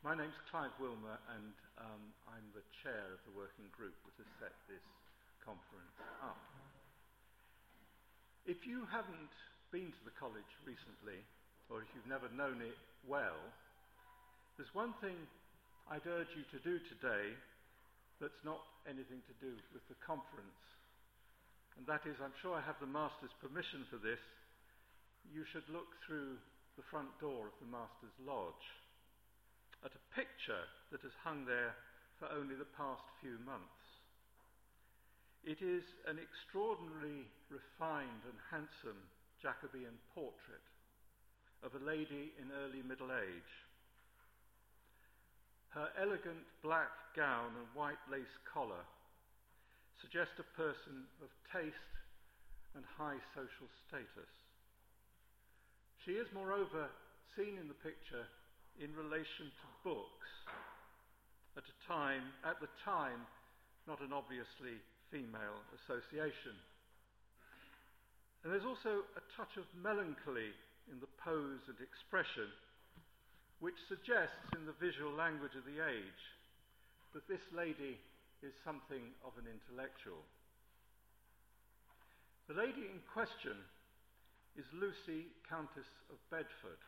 My name's Clive Wilmer, and I'm the chair of the working group that has set this conference up. If you haven't been to the college recently, or if you've never known it well, there's one thing I'd urge you to do today that's not anything to do with the conference. And that is, I'm sure I have the Master's permission for this, you should look through the front door of the Master's Lodge at a picture that has hung there for only the past few months. It is an extraordinarily refined and handsome Jacobean portrait of a lady in early middle age. Her elegant black gown and white lace collar suggest a person of taste and high social status. She is, moreover, seen in the picture in relation to books, at the time, not an obviously female association. And there's also a touch of melancholy in the pose and expression, which suggests in the visual language of the age that this lady is something of an intellectual. The lady in question is Lucy, Countess of Bedford.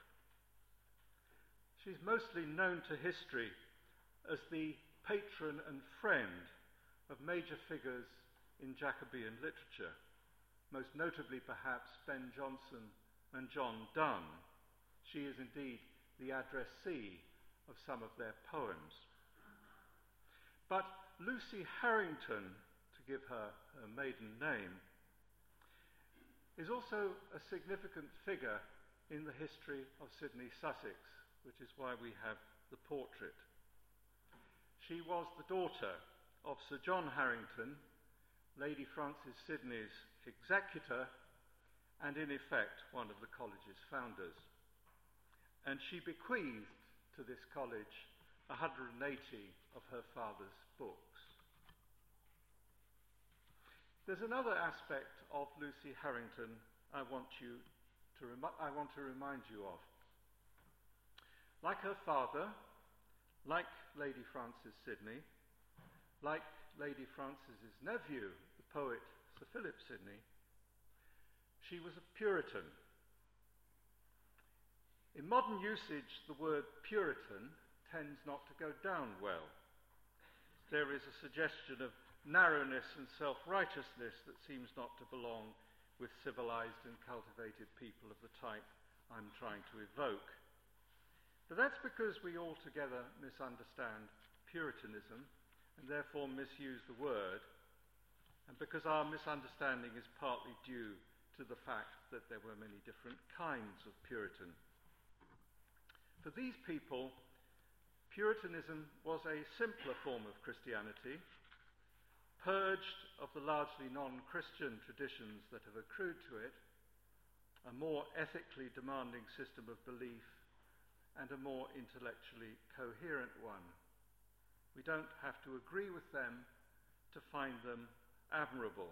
She's mostly known to history as the patron and friend of major figures in Jacobean literature, most notably perhaps Ben Jonson and John Donne. She is indeed the addressee of some of their poems. But Lucy Harrington, to give her her maiden name, is also a significant figure in the history of Sidney, Sussex, which is why we have the portrait. She was the daughter of Sir John Harrington, Lady Frances Sidney's executor, and in effect one of the college's founders. And she bequeathed to this college 180 of her father's books. There's another aspect of Lucy Harrington I want to remind you of. Like her father, like Lady Frances Sidney, like Lady Frances's nephew, the poet Sir Philip Sidney, she was a Puritan. In modern usage, the word Puritan tends not to go down well. There is a suggestion of narrowness and self-righteousness that seems not to belong with civilized and cultivated people of the type I'm trying to evoke. But that's because we altogether misunderstand Puritanism and therefore misuse the word, and because our misunderstanding is partly due to the fact that there were many different kinds of Puritan. For these people, Puritanism was a simpler form of Christianity, purged of the largely non-Christian traditions that have accrued to it, a more ethically demanding system of belief, and a more intellectually coherent one. We don't have to agree with them to find them admirable.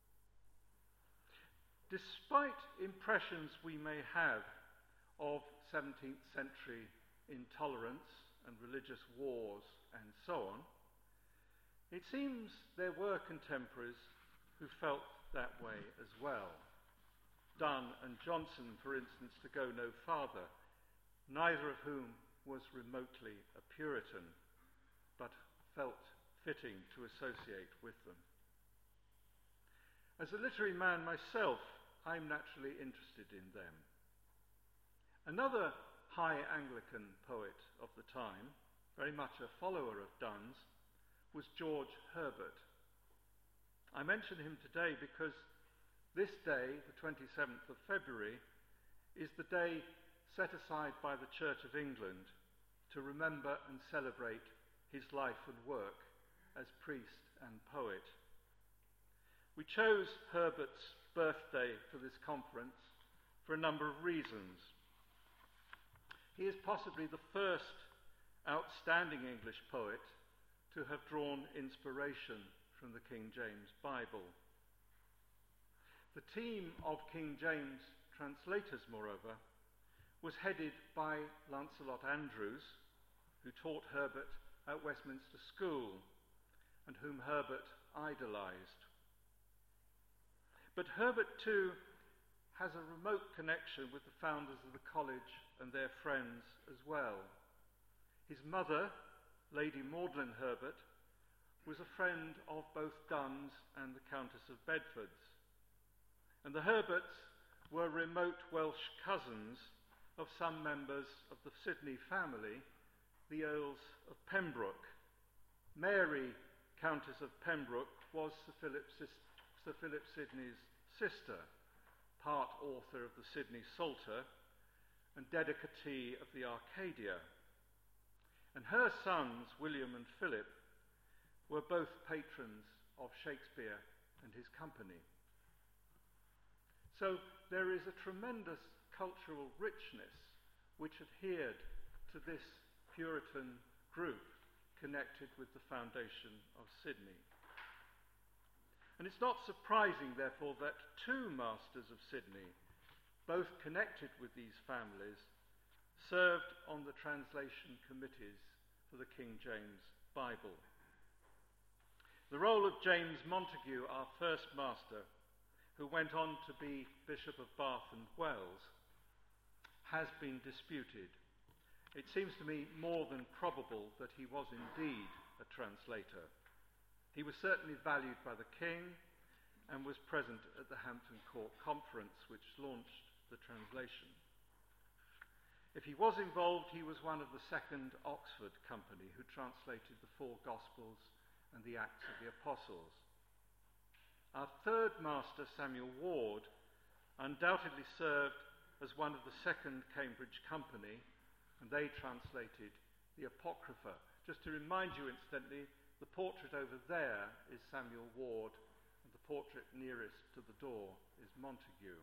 Despite impressions we may have of 17th century intolerance and religious wars and so on, it seems there were contemporaries who felt that way as well. Donne and Jonson, for instance, to go no farther, neither of whom was remotely a Puritan, but felt fitting to associate with them. As a literary man myself, I'm naturally interested in them. Another high Anglican poet of the time, very much a follower of Donne's, was George Herbert. I mention him today because this day, the 27th of February, is the day set aside by the Church of England to remember and celebrate his life and work as priest and poet. We chose Herbert's birthday for this conference for a number of reasons. He is possibly the first outstanding English poet to have drawn inspiration from the King James Bible. The team of King James translators, moreover, was headed by Lancelot Andrewes, who taught Herbert at Westminster School and whom Herbert idolised. But Herbert too has a remote connection with the founders of the college and their friends as well. His mother, Lady Magdalen Herbert, was a friend of both Duns and the Countess of Bedford's. And the Herberts were remote Welsh cousins of some members of the Sidney family, the Earls of Pembroke. Mary, Countess of Pembroke, was Sir Philip Sidney's sister, part author of the Sidney Psalter and dedicatee of the Arcadia. And her sons, William and Philip, were both patrons of Shakespeare and his company. So there is a tremendous cultural richness which adhered to this Puritan group connected with the foundation of Sidney. And it's not surprising, therefore, that two masters of Sidney, both connected with these families, served on the translation committees for the King James Bible. The role of James Montague, our first master, who went on to be Bishop of Bath and Wells, has been disputed. It seems to me more than probable that he was indeed a translator. He was certainly valued by the king and was present at the Hampton Court Conference, which launched the translation. If he was involved, he was one of the Second Oxford Company who translated the four Gospels and the Acts of the Apostles. Our third master, Samuel Ward, undoubtedly served as one of the Second Cambridge Company, and they translated the Apocrypha. Just to remind you, incidentally, the portrait over there is Samuel Ward, and the portrait nearest to the door is Montague.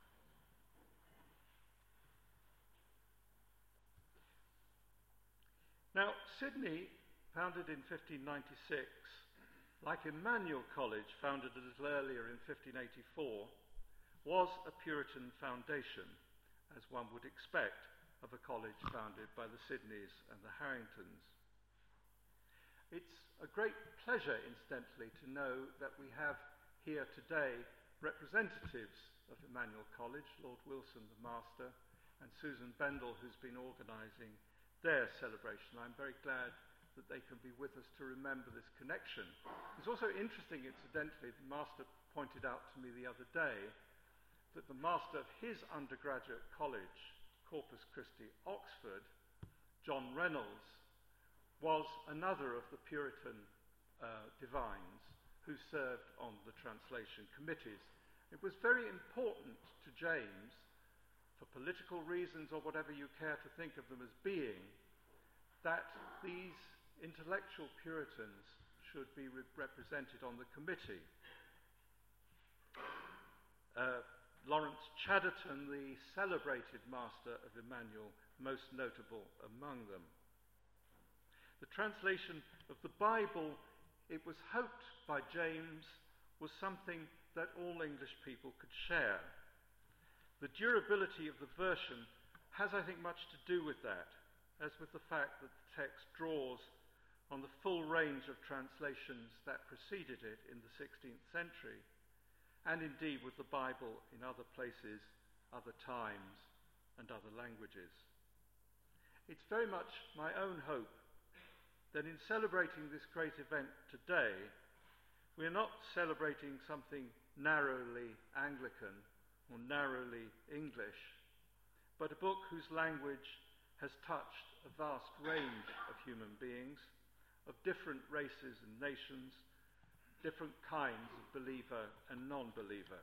Now, Sidney, founded in 1596, like Emmanuel College, founded a little earlier in 1584, was a Puritan foundation, as one would expect of a college founded by the Sidneys and the Harringtons. It's a great pleasure, incidentally, to know that we have here today representatives of Emmanuel College, Lord Wilson, the Master, and Susan Bendel, who's been organising their celebration. I'm very glad that they can be with us to remember this connection. It's also interesting, incidentally, the Master pointed out to me the other day that the Master of his undergraduate college, Corpus Christi, Oxford, John Reynolds, was another of the Puritan divines who served on the translation committees. It was very important to James, for political reasons or whatever you care to think of them as being, that these intellectual Puritans should be represented on the committee. Lawrence Chatterton, the celebrated master of Emmanuel, most notable among them. The translation of the Bible, it was hoped by James, was something that all English people could share. The durability of the version has, I think, much to do with that, as with the fact that the text draws on the full range of translations that preceded it in the 16th century, and indeed with the Bible in other places, other times, and other languages. It's very much my own hope that in celebrating this great event today, we are not celebrating something narrowly Anglican or narrowly English, but a book whose language has touched a vast range of human beings, of different races and nations, different kinds of believer and non-believer.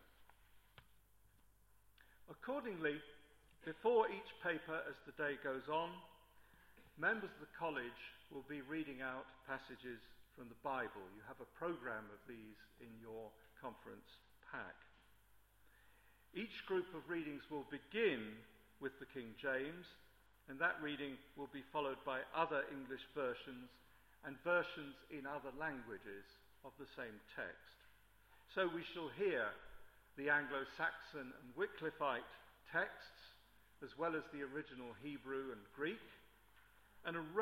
Accordingly, before each paper as the day goes on, members of the college will be reading out passages from the Bible. You have a program of these in your conference pack. Each group of readings will begin with the King James, and that reading will be followed by other English versions and versions in other languages of the same text. So we shall hear the Anglo-Saxon and Wycliffite texts, as well as the original Hebrew and Greek, and a